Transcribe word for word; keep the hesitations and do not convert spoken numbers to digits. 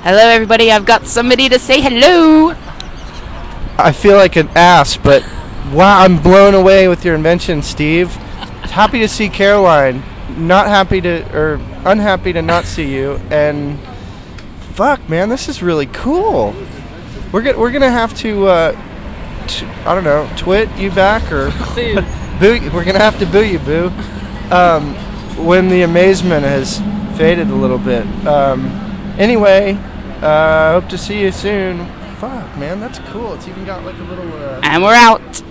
Hello, everybody. I've got somebody to say hello. I feel like an ass, but wow, I'm blown away with your invention, Steve. Happy to see Caroline. Not happy to, or unhappy to not see you. And fuck, man, this is really cool. We're gonna we're gonna have to, uh, t- I don't know, twit you back or boo. You. We're gonna have to boo you, boo. Um, when the amazement has faded a little bit. Um, anyway, uh, hope to see you soon. Fuck, man, that's cool. It's even got like a little. Uh, and we're out.